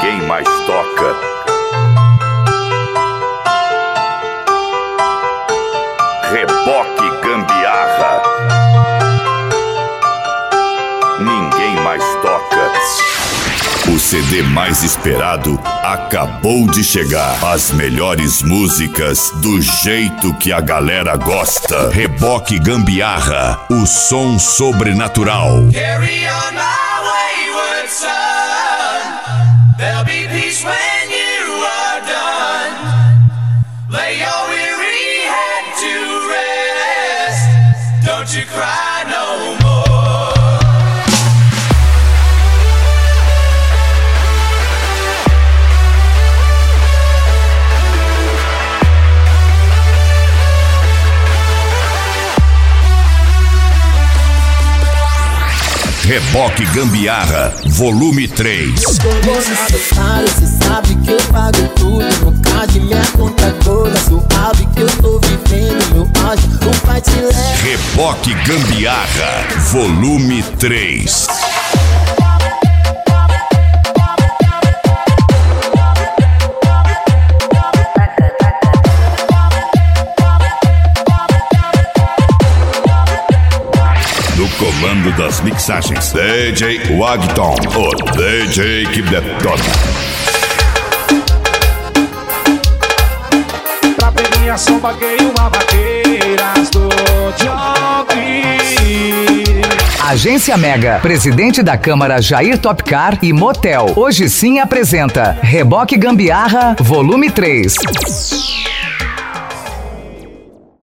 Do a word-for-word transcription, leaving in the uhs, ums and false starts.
ninguém mais toca. Reboque Gambiarra, ninguém mais toca. O C D mais esperado acabou de chegar. As melhores músicas do jeito que a galera gosta. Reboque Gambiarra, o som sobrenatural. Carry on my wayward son. There'll be peace when you are done. Lay your weary head to rest. Don't you cry no more. Reboque Gambiarra, volume três. Você sabe que eu pago tudo. No card minha conta toda. Suave que eu tô vivendo. Meu anjo, o pai te leva. Reboque Gambiarra, volume três. No comando das mixagens, D J Wagton, o D J que detona. Pra premiação paguei uma vaqueiras do Job. Agência Mega, presidente da Câmara Jair Topcar e Motel. Hoje sim apresenta Reboque Gambiarra, volume três.